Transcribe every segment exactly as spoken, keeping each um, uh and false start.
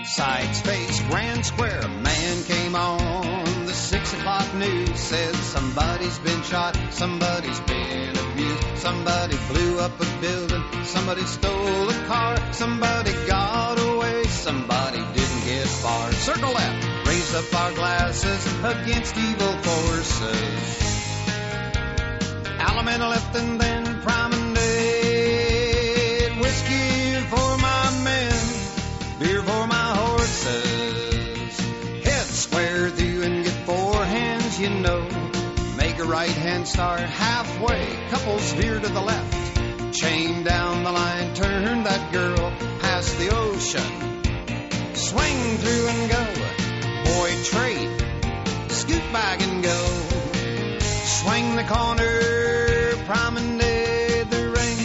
Sides face Grand Square, a man came on the six o'clock news. Says somebody's been shot, somebody's been abused, somebody blew up a building, somebody stole a car, somebody got away, somebody didn't get far. Circle left, raise up our glasses against evil forces. Alameda left and then promenade. Whiskey for my men, beer for my horses. Head square through and get four hands, you know. Make a right-hand star halfway, couples veer to the left. Chain down the line, turn that girl past the ocean. Swing through and go, boy trade, scoot back and go. Swing the corner, promenade the ring.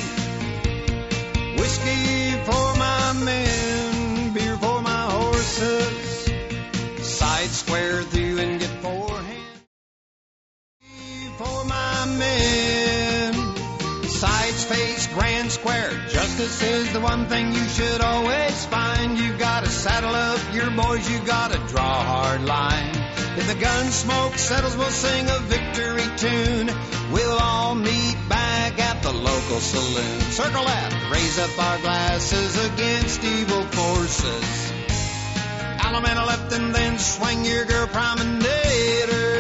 Whiskey for my men, beer for my horses. Side square through and get four hands. For my men. Sides face Grand Square. Justice is the one thing you should always find. You gotta saddle up your boys, you gotta draw a hard line. If the gun smoke settles, we'll sing a victory tune. We'll all meet back at the local saloon. Circle left, raise up our glasses against evil forces. Alameda left and then swing your girl promenader.